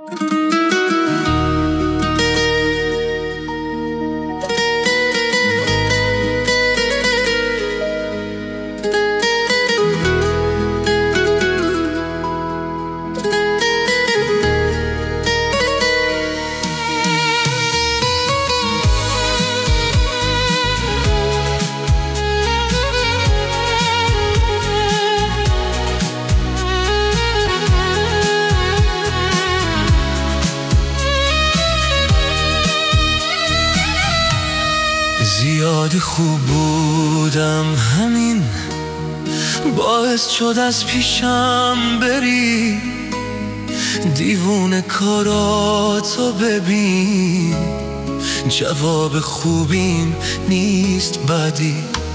زیاد خوب بودم، همین باعث شد از پیشم بری. دیوونه کاراتو ببین، جواب خوبیم نیست بدی.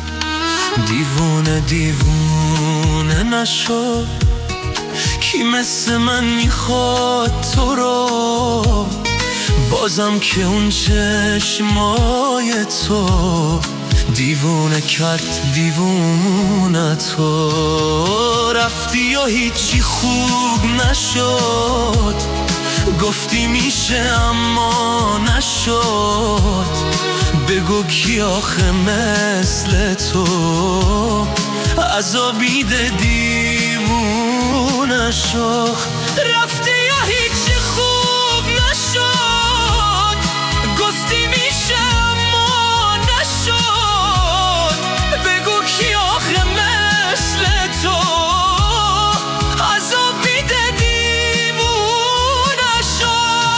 دیوونه نشو، کی مثل من میخواد تو رو؟ بازم که اون چشمای تو دیوونه کرد دیوونه تو. رفتی و هیچی خوب نشد، گفتی میشه اما نشد. بگو کی آخه مثل تو عذابیده دیوونه شو. رفتی و هیچی خوب نشد، گفتی میشه اما نشد. بگو کی آخه مثل تو عذابیده دیوونه شو.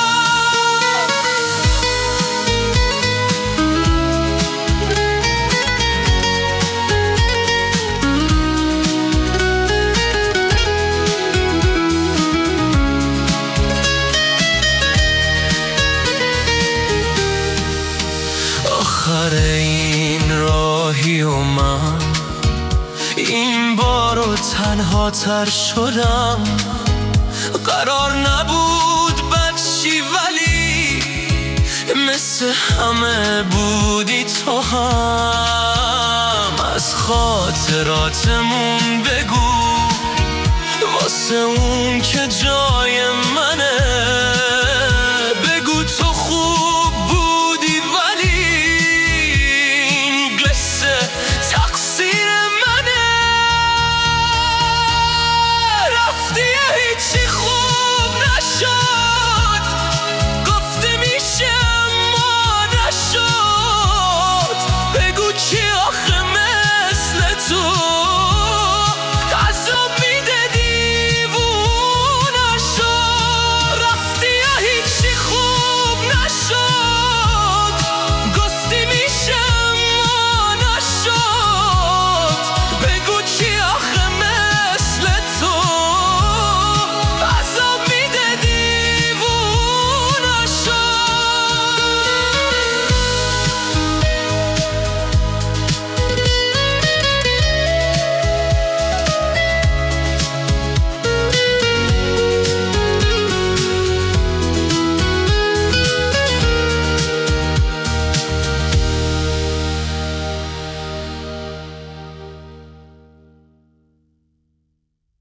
آخر این راهی و من این بارو تنها تر شدم. قرار نبود بچی ولی مثل همه بودی تو هم. از خاطراتمون بگو واسه اون که جای منه. بگو تو خوب بودی ولی این قصه تقصیر منه. رفتی هیچی خوب